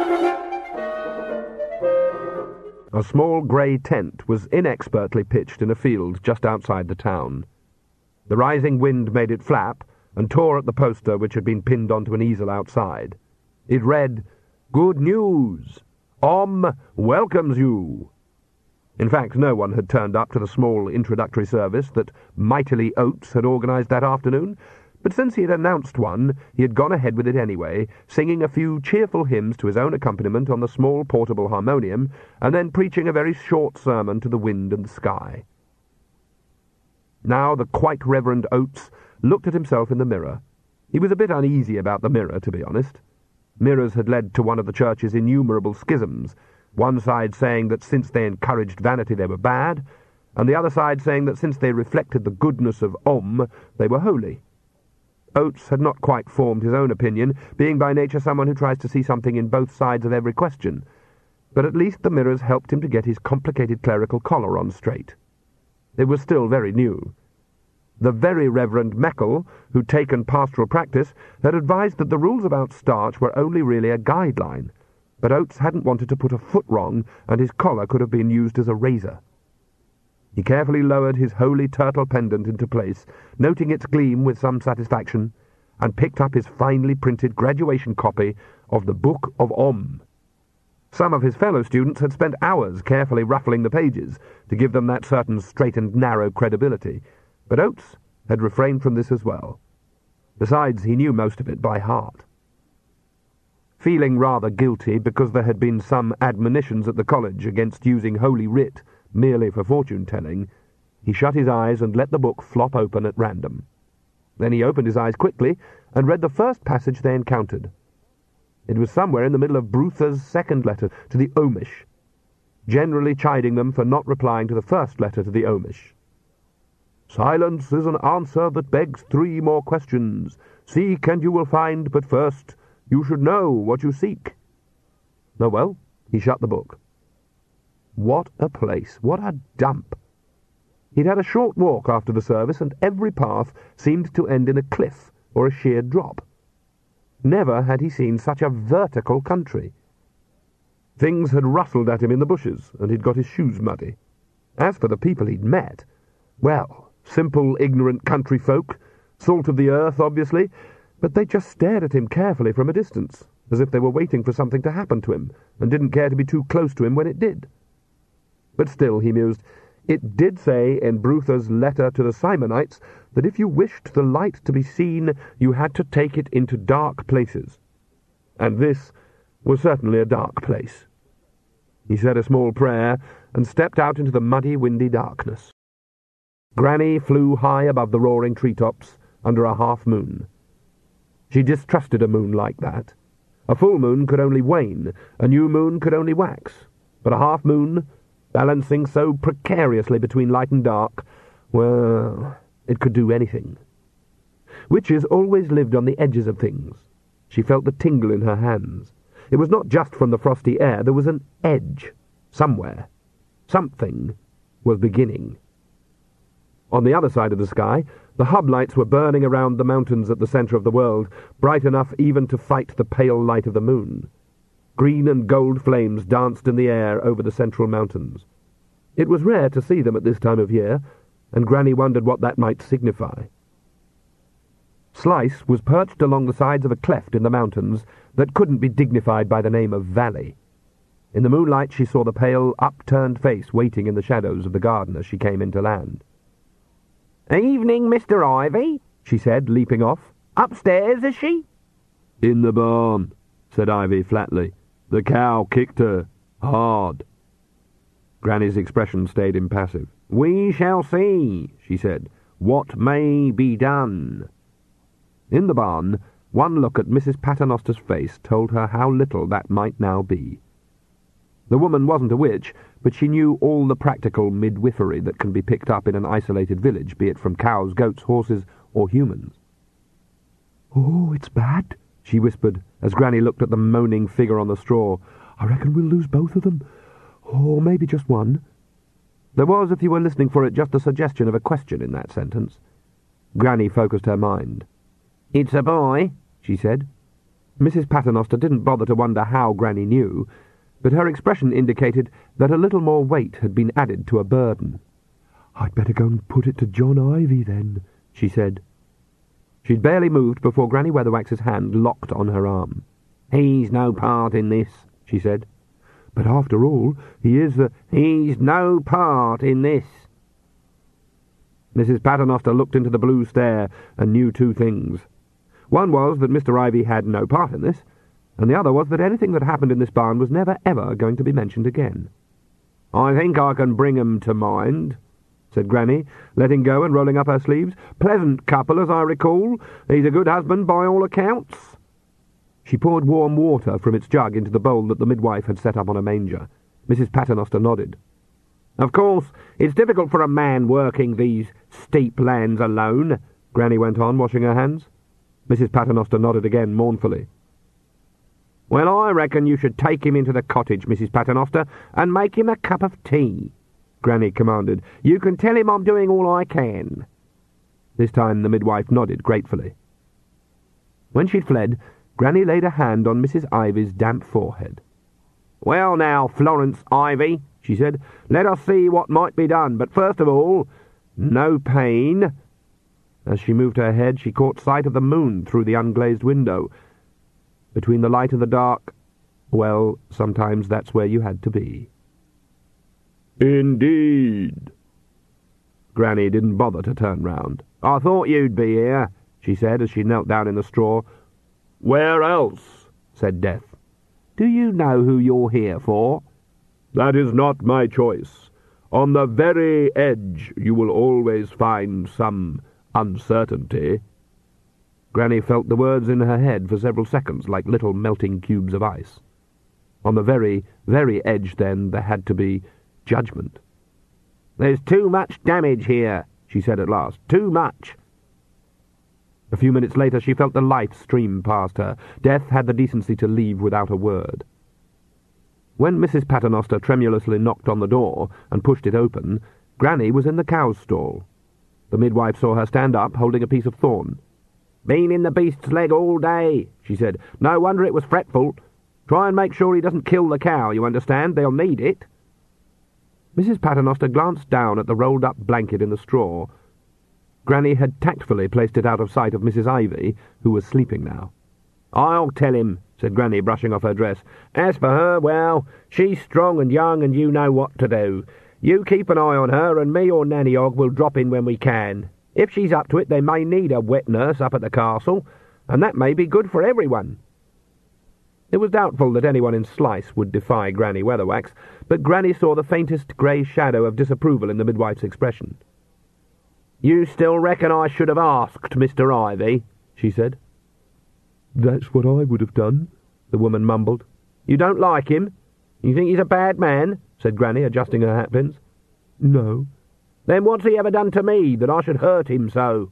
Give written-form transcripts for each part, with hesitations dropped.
A small grey tent was inexpertly pitched in a field just outside the town. The rising wind made it flap and tore at the poster which had been pinned onto an easel outside. It read, "Good news! Om welcomes you." In fact, no one had turned up to the small introductory service that Mightily Oates had organised that afternoon, but since he had announced one, he had gone ahead with it anyway, singing a few cheerful hymns to his own accompaniment on the small portable harmonium, and then preaching a very short sermon to the wind and the sky. Now the quite Reverend Oates looked at himself in the mirror. He was a bit uneasy about the mirror, to be honest. Mirrors had led to one of the church's innumerable schisms, one side saying that since they encouraged vanity they were bad, and the other side saying that since they reflected the goodness of Om, they were holy. Oates had not quite formed his own opinion, being by nature someone who tries to see something in both sides of every question, but at least the mirrors helped him to get his complicated clerical collar on straight. It was still very new. The very Reverend Meckel, who'd taken pastoral practice, had advised that the rules about starch were only really a guideline, but Oates hadn't wanted to put a foot wrong, and his collar could have been used as a razor. He carefully lowered his holy turtle pendant into place, noting its gleam with some satisfaction, and picked up his finely printed graduation copy of the Book of Om. Some of his fellow students had spent hours carefully ruffling the pages to give them that certain straight and narrow credibility, but Oates had refrained from this as well. Besides, he knew most of it by heart. Feeling rather guilty because there had been some admonitions at the college against using Holy Writ merely for fortune-telling, he shut his eyes and let the book flop open at random. Then he opened his eyes quickly and read the first passage they encountered. It was somewhere in the middle of Brutha's second letter to the Omish, generally chiding them for not replying to the first letter to the Omish. "Silence is an answer that begs 3 more questions. Seek and you will find, but first you should know what you seek." Oh well, he shut the book. What a place! What a dump! He'd had a short walk after the service, and every path seemed to end in a cliff or a sheer drop. Never had he seen such a vertical country. Things had rustled at him in the bushes, and he'd got his shoes muddy. As for the people he'd met, well, simple, ignorant country folk, salt of the earth, obviously, but they just stared at him carefully from a distance, as if they were waiting for something to happen to him, and didn't care to be too close to him when it did. But still, he mused, it did say in Brutha's letter to the Simonites that if you wished the light to be seen, you had to take it into dark places. And this was certainly a dark place. He said a small prayer and stepped out into the muddy, windy darkness. Granny flew high above the roaring treetops under a half-moon. She distrusted a moon like that. A full moon could only wane, a new moon could only wax, but a half-moon, balancing so precariously between light and dark, well, it could do anything. Witches always lived on the edges of things. She felt the tingle in her hands. It was not just from the frosty air, there was an edge, somewhere. Something was beginning. On the other side of the sky, the hub lights were burning around the mountains at the centre of the world, bright enough even to fight the pale light of the moon. Green and gold flames danced in the air over the central mountains. It was rare to see them at this time of year, and Granny wondered what that might signify. Slice was perched along the sides of a cleft in the mountains that couldn't be dignified by the name of valley. In the moonlight she saw the pale, upturned face waiting in the shadows of the garden as she came into land. "Evening, Mr. Ivy," she said, leaping off. "Upstairs, is she?" "In the barn," said Ivy flatly. "The cow kicked her. Hard." Granny's expression stayed impassive. "We shall see," she said, "what may be done." In the barn, one look at Mrs. Paternoster's face told her how little that might now be. The woman wasn't a witch, but she knew all the practical midwifery that can be picked up in an isolated village, be it from cows, goats, horses, or humans. "Oh, it's bad," she whispered, as Granny looked at the moaning figure on the straw. "I reckon we'll lose both of them. Or maybe just one." There was, if you were listening for it, just a suggestion of a question in that sentence. Granny focused her mind. "It's a boy," she said. Mrs. Paternoster didn't bother to wonder how Granny knew, but her expression indicated that a little more weight had been added to a burden. "I'd better go and put it to John Ivy, then," she said. She'd barely moved before Granny Weatherwax's hand locked on her arm. "He's no part in this," she said. "But after all, he is the—" "He's no part in this." Mrs. Paternoster looked into the blue stare and knew two things. One was that Mr. Ivy had no part in this, and the other was that anything that happened in this barn was never ever going to be mentioned again. "I think I can bring 'em to mind," said Granny, letting go and rolling up her sleeves. "Pleasant couple, as I recall. He's a good husband by all accounts." She poured warm water from its jug into the bowl that the midwife had set up on a manger. Mrs. Paternoster nodded. "Of course, it's difficult for a man working these steep lands alone," Granny went on, washing her hands. Mrs. Paternoster nodded again mournfully. "Well, I reckon you should take him into the cottage, Mrs. Paternoster, and make him a cup of tea," Granny commanded. "You can tell him I'm doing all I can." This time the midwife nodded gratefully. When she'd fled, Granny laid a hand on Mrs. Ivy's damp forehead. "Well now, Florence Ivy," she said, "let us see what might be done, but first of all, no pain." As she moved her head, she caught sight of the moon through the unglazed window. Between the light and the dark, well, sometimes that's where you had to be. "Indeed." Granny didn't bother to turn round. "I thought you'd be here," she said as she knelt down in the straw. "Where else?" said Death. "Do you know who you're here for?" "That is not my choice. On the very edge you will always find some uncertainty." Granny felt the words in her head for several seconds like little melting cubes of ice. On the very, very edge, then, there had to be judgment. "There's too much damage here," she said at last. "Too much." A few minutes later she felt the life stream past her. Death had the decency to leave without a word. When Mrs. Paternoster tremulously knocked on the door and pushed it open, Granny was in the cow's stall. The midwife saw her stand up, holding a piece of thorn. "Been in the beast's leg all day," she said. "No wonder it was fretful. Try and make sure he doesn't kill the cow, you understand? They'll need it." Mrs. Paternoster glanced down at the rolled-up blanket in the straw. Granny had tactfully placed it out of sight of Mrs. Ivy, who was sleeping now. "I'll tell him," said Granny, brushing off her dress. "As for her, well, she's strong and young, and you know what to do. You keep an eye on her, and me or Nanny Ogg will drop in when we can. If she's up to it, they may need a wet nurse up at the castle, and that may be good for everyone." It was doubtful that anyone in Slice would defy Granny Weatherwax, but Granny saw the faintest grey shadow of disapproval in the midwife's expression. "You still reckon I should have asked Mr. Ivy?" she said. "That's what I would have done," the woman mumbled. "You don't like him? You think he's a bad man?" said Granny, adjusting her hatpins. "No." "Then what's he ever done to me that I should hurt him so?"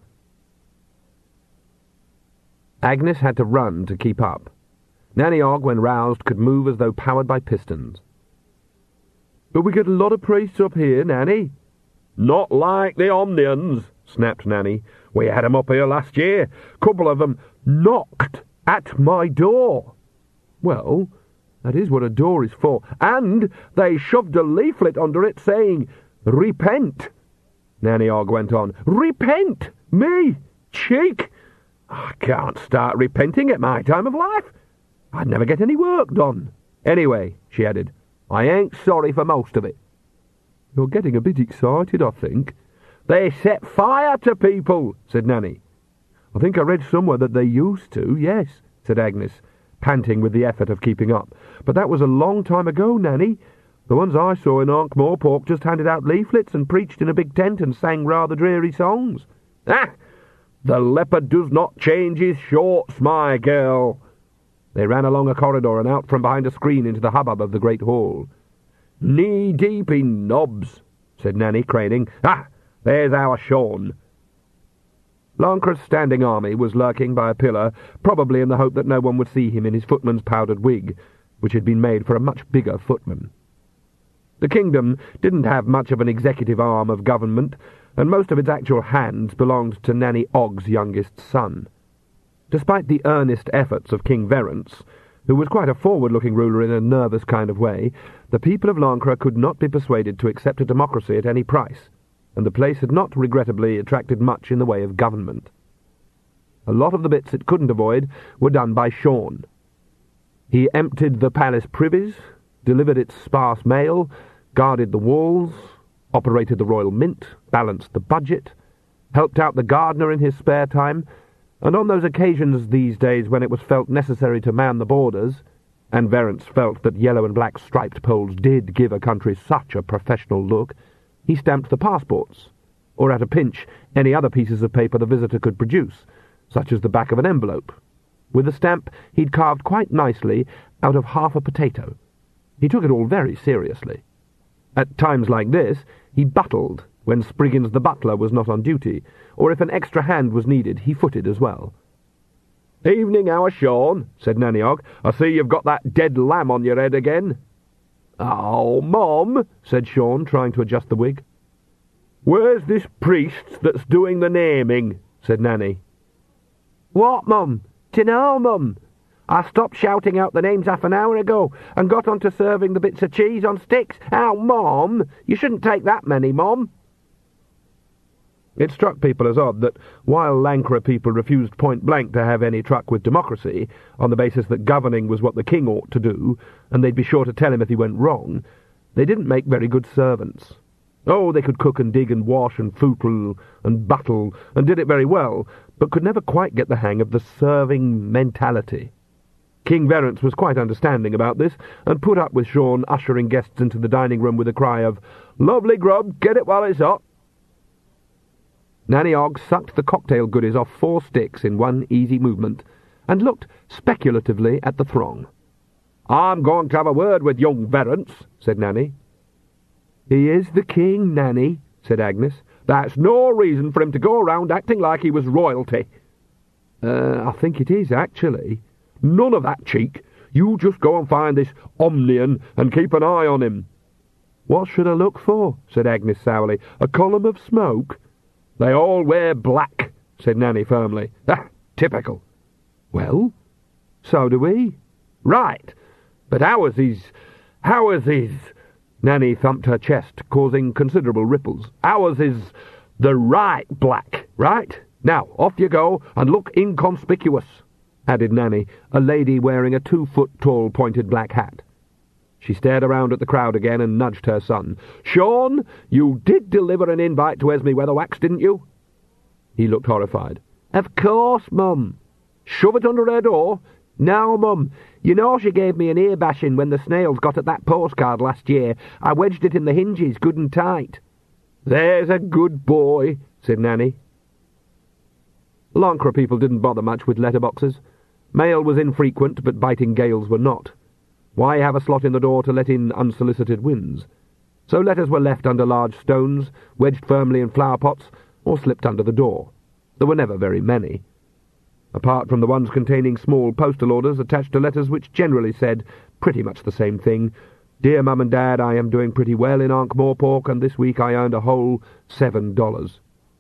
Agnes had to run to keep up. Nanny Ogg, when roused, could move as though powered by pistons. "But we get a lot of priests up here, Nanny." "Not like the Omnians," snapped Nanny. "We had 'em up here last year. Couple of 'em knocked at my door." "Well, that is what a door is for." "And they shoved a leaflet under it saying, 'Repent,'" Nanny Ogg went on. "Repent! Me! Cheek! I can't start repenting at my time of life. I'd never get any work done. Anyway," she added, "I ain't sorry for most of it." "You're getting a bit excited, I think." "They set fire to people," said Nanny. "I think I read somewhere that they used to, yes," said Agnes, panting with the effort of keeping up. "But that was a long time ago, Nanny. The ones I saw in Ankh-Morpork just handed out leaflets and preached in a big tent and sang rather dreary songs." "Ah! The leopard does not change his shorts, my girl." They ran along a corridor and out from behind a screen into the hubbub of the great hall. "Knee-deep in knobs," said Nanny, craning. "Ah! There's our Sean." Lancre's standing army was lurking by a pillar, probably in the hope that no one would see him in his footman's powdered wig, which had been made for a much bigger footman. The kingdom didn't have much of an executive arm of government, and most of its actual hands belonged to Nanny Ogg's youngest son. Despite the earnest efforts of King Verence, who was quite a forward-looking ruler in a nervous kind of way, the people of Lancre could not be persuaded to accept a democracy at any price, and the place had not, regrettably, attracted much in the way of government. A lot of the bits it couldn't avoid were done by Sean. He emptied the palace privies, delivered its sparse mail, guarded the walls, operated the royal mint, balanced the budget, helped out the gardener in his spare time, and on those occasions these days when it was felt necessary to man the borders, and Verence felt that yellow and black striped poles did give a country such a professional look, he stamped the passports, or at a pinch any other pieces of paper the visitor could produce, such as the back of an envelope. With the stamp he'd carved quite nicely out of half a potato. He took it all very seriously. At times like this he buttled when Spriggins the butler was not on duty, or if an extra hand was needed, he footed as well. "Evening hour, Sean," said Nanny Ogg. "I see you've got that dead lamb on your head again." "Oh, Mom," said Sean, trying to adjust the wig. "Where's this priest that's doing the naming?" said Nanny. "What, Mum? Dunno, Mum. I stopped shouting out the names half an hour ago and got on to serving the bits of cheese on sticks. Ow, Mom! You shouldn't take that many, Mom." It struck people as odd that, while Lancre people refused point-blank to have any truck with democracy, on the basis that governing was what the king ought to do, and they'd be sure to tell him if he went wrong, they didn't make very good servants. Oh, they could cook and dig and wash and footle and buttle, and did it very well, but could never quite get the hang of the serving mentality. King Verence was quite understanding about this, and put up with Sean ushering guests into the dining room with a cry of, "Lovely grub, get it while it's hot." Nanny Ogg sucked the cocktail goodies off 4 sticks in one easy movement, and looked speculatively at the throng. "I'm going to have a word with young Verence," said Nanny. "He is the king, Nanny," said Agnes. "That's no reason for him to go around acting like he was royalty." I think it is, actually." "None of that cheek. You just go and find this Omnian and keep an eye on him." "What should I look for?" said Agnes sourly. "A column of smoke?" "They all wear black," said Nanny firmly. "Ah, typical." "Well, so do we." "Right, but ours is... Nanny thumped her chest, causing considerable ripples. "Ours is the right black, right? Now, off you go, and look inconspicuous," added Nanny, a lady wearing a 2-foot-tall pointed black hat. She stared around at the crowd again and nudged her son. "Sean, you did deliver an invite to Esme Weatherwax, didn't you?" He looked horrified. "Of course, Mum." "Shove it under her door." "No, Mum. You know she gave me an ear bashing when the snails got at that postcard last year. I wedged it in the hinges good and tight." "There's a good boy," said Nanny. Lancre people didn't bother much with letterboxes. Mail was infrequent, but biting gales were not. Why have a slot in the door to let in unsolicited winds? So letters were left under large stones, wedged firmly in flower pots, or slipped under the door. There were never very many. Apart from the ones containing small postal orders attached to letters which generally said pretty much the same thing. "Dear Mum and Dad, I am doing pretty well in Ankh-Morpork, and this week I earned a whole $7.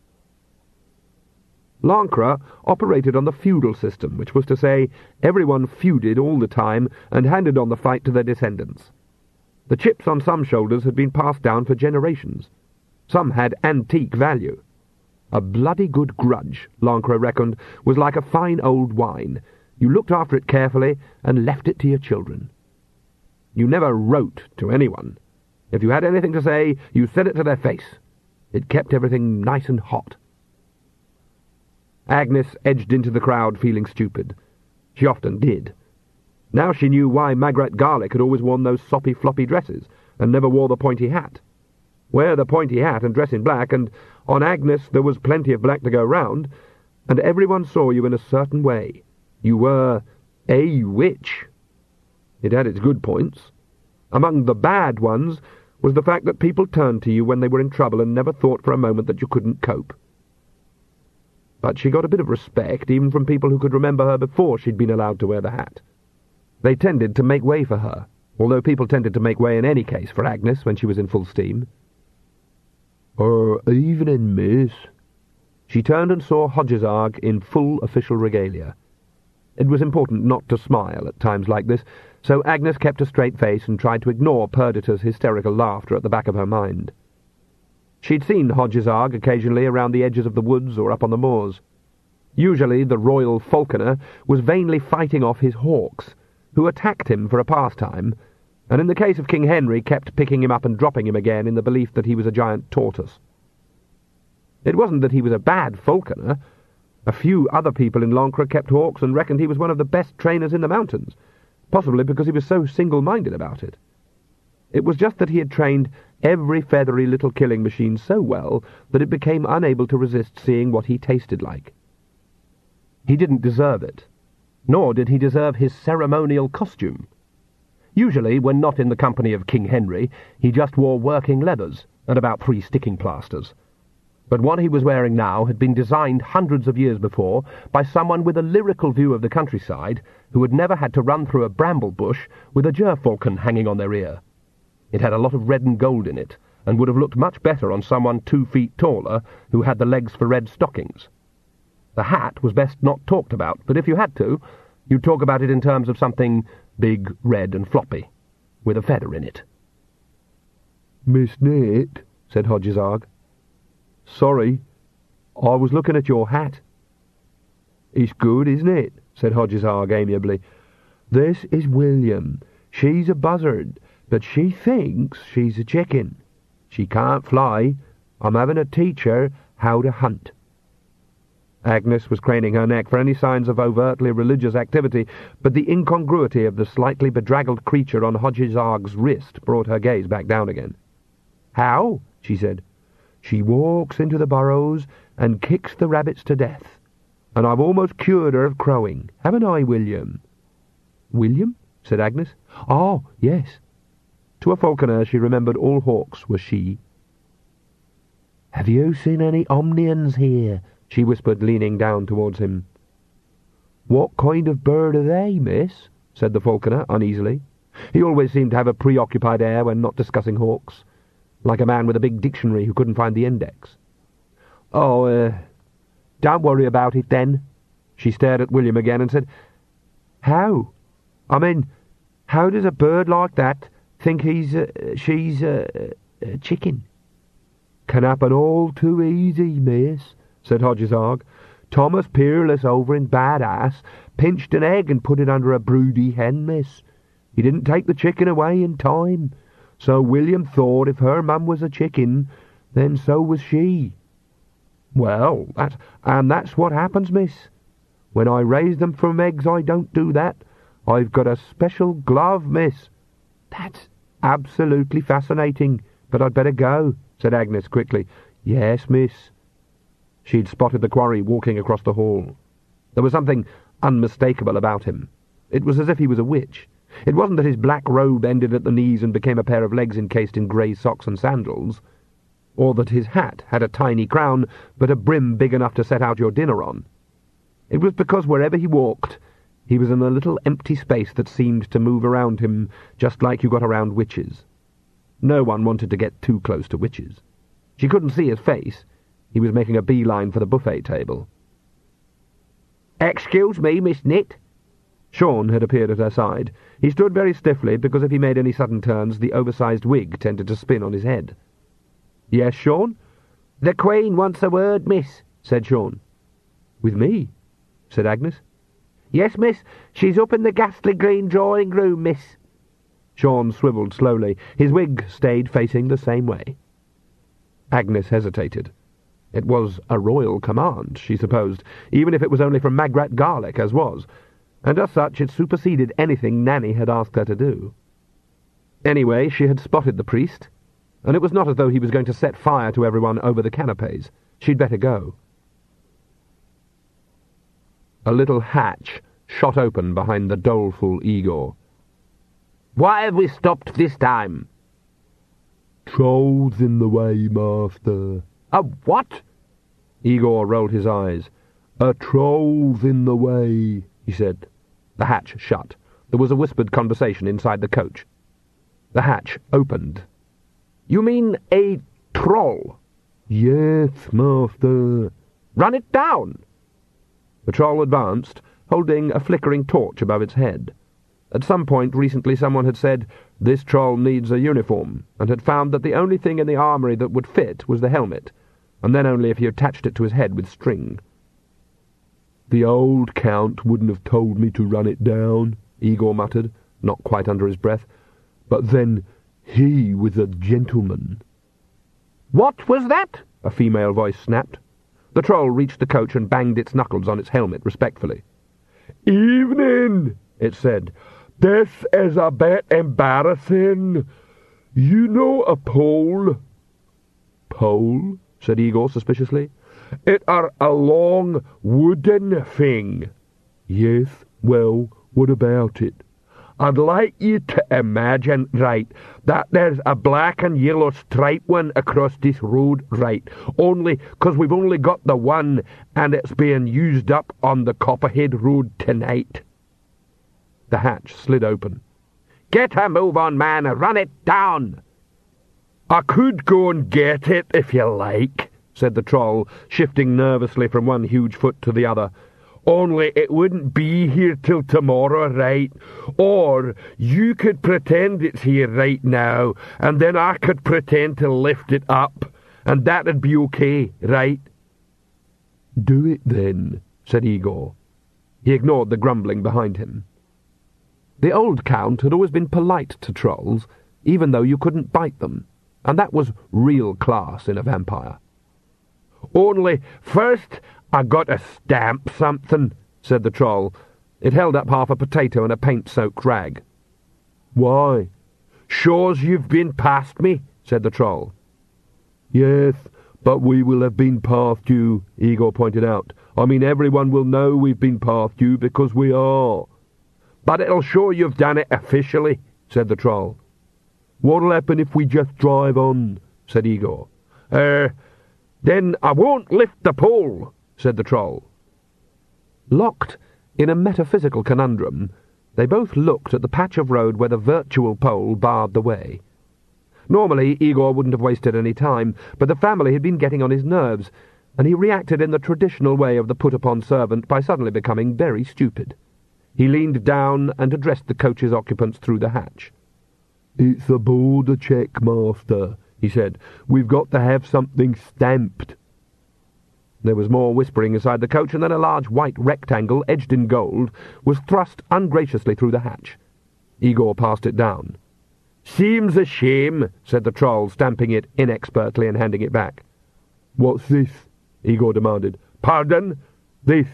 Lancre operated on the feudal system, which was to say everyone feuded all the time and handed on the fight to their descendants. The chips on some shoulders had been passed down for generations. Some had antique value. A bloody good grudge, Lancre reckoned, was like a fine old wine. You looked after it carefully and left it to your children. You never wrote to anyone. If you had anything to say, you said it to their face. It kept everything nice and hot. Agnes edged into the crowd feeling stupid. She often did. Now she knew why Magrat Garlick had always worn those soppy floppy dresses and never wore the pointy hat. Wear the pointy hat and dress in black, and on Agnes there was plenty of black to go round, and everyone saw you in a certain way. You were a witch. It had its good points. Among the bad ones was the fact that people turned to you when they were in trouble and never thought for a moment that you couldn't cope. But she got a bit of respect even from people who could remember her before she'd been allowed to wear the hat. They tended to make way for her, although people tended to make way in any case for Agnes when she was in full steam. "Evening, miss." She turned and saw Hodgesarg in full official regalia. It was important not to smile at times like this, so Agnes kept a straight face and tried to ignore Perdita's hysterical laughter at the back of her mind. She'd seen Hodgesarg occasionally around the edges of the woods or up on the moors. Usually the royal falconer was vainly fighting off his hawks, who attacked him for a pastime, and in the case of King Henry kept picking him up and dropping him again in the belief that he was a giant tortoise. It wasn't that he was a bad falconer. A few other people in Lancre kept hawks and reckoned he was one of the best trainers in the mountains, possibly because he was so single-minded about it. It was just that he had trained every feathery little killing machine so well that it became unable to resist seeing what he tasted like. He didn't deserve it, nor did he deserve his ceremonial costume. Usually, when not in the company of King Henry, he just wore working leathers and about 3 sticking plasters. But what he was wearing now had been designed hundreds of years before by someone with a lyrical view of the countryside who had never had to run through a bramble bush with a gerfalcon hanging on their ear. It had a lot of red and gold in it, and would have looked much better on someone 2 feet taller who had the legs for red stockings. The hat was best not talked about, but if you had to, you'd talk about it in terms of something big, red and floppy, with a feather in it. "Miss Nit," said Hodgesarg. "Sorry, I was looking at your hat." "It's good, isn't it?" said Hodgesarg amiably. "This is William. She's a buzzard, but she thinks she's a chicken. She can't fly. I'm having to teach her how to hunt." Agnes was craning her neck for any signs of overtly religious activity, but the incongruity of the slightly bedraggled creature on Hodgesarg's wrist brought her gaze back down again. "How?" she said. "She walks into the burrows and kicks the rabbits to death, and I've almost cured her of crowing. Haven't I, William?" "William?" said Agnes. "Oh, yes." To a falconer she remembered all hawks were she. "Have you seen any omnians here?" she whispered, leaning down towards him. "What kind of bird are they, miss?" said the falconer uneasily. He always seemed to have a preoccupied air when not discussing hawks, like a man with a big dictionary who couldn't find the index. "Oh, don't worry about it, then." She stared at William again and said, "How? I mean, how does a bird like that think she's a chicken?" "Can happen all too easy, miss," said Hodgesarg. "Thomas Peerless over in Badass pinched an egg and put it under a broody hen, miss. He didn't take the chicken away in time, so William thought if her mum was a chicken, then so was she. Well, that's what happens, miss. When I raise them from eggs, I don't do that. I've got a special glove, miss." "That's absolutely fascinating, but I'd better go," said Agnes quickly. "Yes, miss." She'd spotted the quarry walking across the hall. There was something unmistakable about him. It was as if he was a witch. It wasn't that his black robe ended at the knees and became a pair of legs encased in grey socks and sandals, or that his hat had a tiny crown but a brim big enough to set out your dinner on. It was because wherever he walked, he was in a little empty space that seemed to move around him just like you got around witches. No one wanted to get too close to witches. She couldn't see his face. He was making a beeline for the buffet table. "Excuse me, Miss Nit." Sean had appeared at her side. He stood very stiffly, because if he made any sudden turns, the oversized wig tended to spin on his head. "Yes, Sean?" "The Queen wants a word, miss," said Sean. "With me?" said Agnes. "Yes, miss. She's up in the ghastly green drawing-room, miss." Sean swivelled slowly. His wig stayed facing the same way. Agnes hesitated. It was a royal command, she supposed, even if it was only from Magrat Garlick, as was, and as such it superseded anything Nanny had asked her to do. Anyway, she had spotted the priest, and it was not as though he was going to set fire to everyone over the canapes. She'd better go. A little hatch shot open behind the doleful Igor. "Why have we stopped this time?" "Trolls in the way, master." "A what?" Igor rolled his eyes. "A troll's in the way," he said. The hatch shut. There was a whispered conversation inside the coach. The hatch opened. "You mean a troll?" "Yes, master." "Run it down." The troll advanced, holding a flickering torch above its head. At some point recently someone had said, "This troll needs a uniform," and had found that the only thing in the armoury that would fit was the helmet, and then only if he attached it to his head with string. "The old Count wouldn't have told me to run it down," Igor muttered, not quite under his breath. "But then he was a gentleman." "What was that?" a female voice snapped. The troll reached the coach and banged its knuckles on its helmet respectfully. "Evening," it said. "This is a bit embarrassing. You know a pole?" "Pole?" said Igor suspiciously. "It are a long wooden thing." "Yes, well, what about it?" "I'd like you to imagine, right, that there's a black and yellow striped one across this road, right, only 'cause we've only got the one and it's being used up on the Copperhead Road tonight." The hatch slid open. "Get a move on, man, and run it down." "I could go and get it if you like," said the troll, shifting nervously from one huge foot to the other. "Only it wouldn't be here till tomorrow, right? Or you could pretend it's here right now, and then I could pretend to lift it up, and that'd be okay, right?" "Do it then," said Igor. He ignored the grumbling behind him. The old Count had always been polite to trolls, even though you couldn't bite them, and that was real class in a vampire. "Only first I got to stamp something," said the troll. It held up half a potato and a paint-soaked rag. "Why?" "Shows you've been past me," said the troll. "Yes, but we will have been past you," Igor pointed out. "I mean, everyone will know we've been past you because we are." "But it'll show you've done it officially," said the troll. "What'll happen if we just drive on?" said Igor. Then I won't lift the pole," said the troll. Locked in a metaphysical conundrum, they both looked at the patch of road where the virtual pole barred the way. Normally, Igor wouldn't have wasted any time, but the family had been getting on his nerves, and he reacted in the traditional way of the put-upon servant by suddenly becoming very stupid. He leaned down and addressed the coach's occupants through the hatch. "It's a border check, master," he said. "We've got to have something stamped." There was more whispering inside the coach, and then a large white rectangle, edged in gold, was thrust ungraciously through the hatch. Igor passed it down. "Seems a shame," said the troll, stamping it inexpertly and handing it back. "What's this?" Igor demanded. "Pardon?" This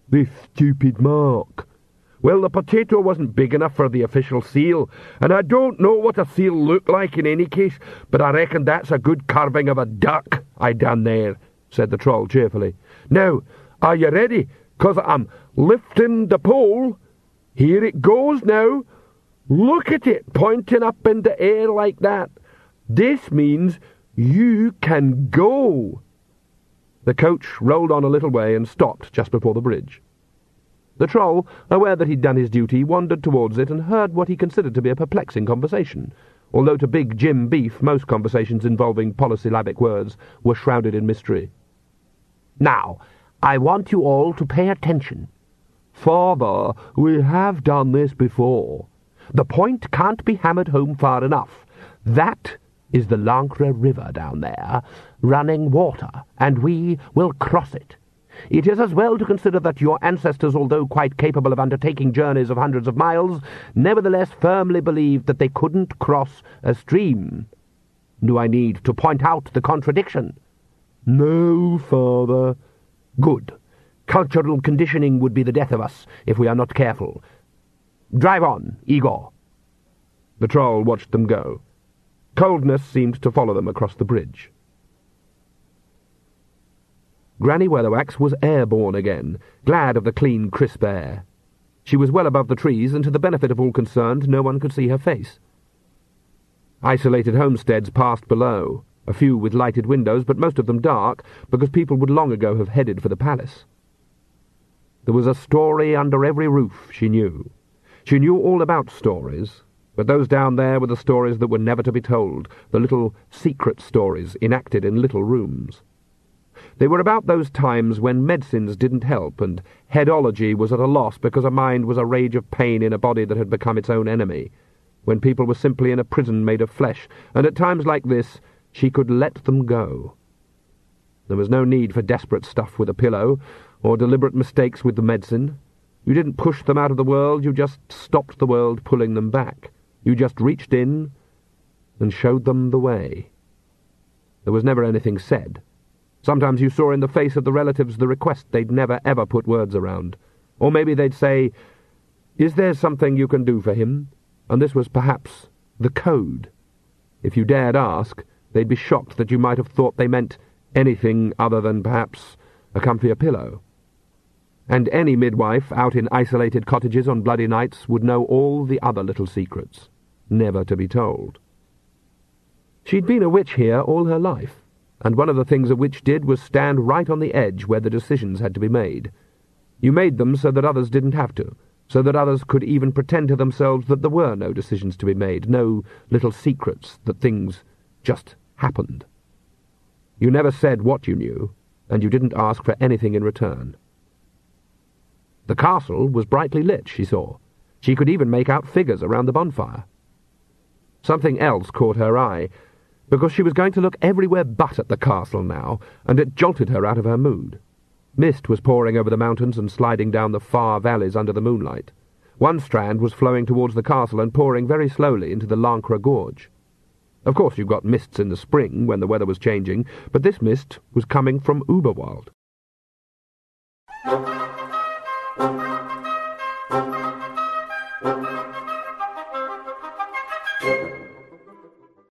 stupid mark." "Well, the potato wasn't big enough for the official seal, and I don't know what a seal looked like in any case, but I reckon that's a good carving of a duck I done there," said the troll cheerfully. "Now, are you ready? 'Cause I'm lifting the pole. Here it goes now. Look at it, pointing up in the air like that. This means you can go." The coach rolled on a little way and stopped just before the bridge. The troll, aware that he'd done his duty, wandered towards it and heard what he considered to be a perplexing conversation, although to big Jim Beef most conversations involving polysyllabic words were shrouded in mystery. "Now, I want you all to pay attention." "Father, we have done this before." "The point can't be hammered home far enough. That is the Lancre River down there, running water, and we will cross it. It is as well to consider that your ancestors, although quite capable of undertaking journeys of hundreds of miles, nevertheless firmly believed that they couldn't cross a stream. Do I need to point out the contradiction?" "No, father." "Good. Cultural conditioning would be the death of us if we are not careful. Drive on, Igor." The troll watched them go. Coldness seemed to follow them across the bridge. Granny Weatherwax was airborne again, glad of the clean, crisp air. She was well above the trees, and to the benefit of all concerned, no one could see her face. Isolated homesteads passed below, a few with lighted windows, but most of them dark, because people would long ago have headed for the palace. There was a story under every roof, she knew. She knew all about stories, but those down there were the stories that were never to be told, the little secret stories enacted in little rooms. They were about those times when medicines didn't help and headology was at a loss because a mind was a rage of pain in a body that had become its own enemy, when people were simply in a prison made of flesh, and at times like this she could let them go. There was no need for desperate stuff with a pillow, or deliberate mistakes with the medicine. You didn't push them out of the world, you just stopped the world pulling them back. You just reached in and showed them the way. There was never anything said. Sometimes you saw in the face of the relatives the request they'd never ever put words around. Or maybe they'd say, "Is there something you can do for him?" And this was perhaps the code. If you dared ask, they'd be shocked that you might have thought they meant anything other than perhaps a comfier pillow. And any midwife out in isolated cottages on bloody nights would know all the other little secrets, never to be told. She'd been a witch here all her life, and one of the things a witch did was stand right on the edge where the decisions had to be made. You made them so that others didn't have to, so that others could even pretend to themselves that there were no decisions to be made, no little secrets, that things just happened. You never said what you knew, and you didn't ask for anything in return. The castle was brightly lit, she saw. She could even make out figures around the bonfire. Something else caught her eye, because she was going to look everywhere but at the castle now, and it jolted her out of her mood. Mist was pouring over the mountains and sliding down the far valleys under the moonlight. One strand was flowing towards the castle and pouring very slowly into the Lancre Gorge. Of course you got mists in the spring, when the weather was changing, but this mist was coming from Uberwald.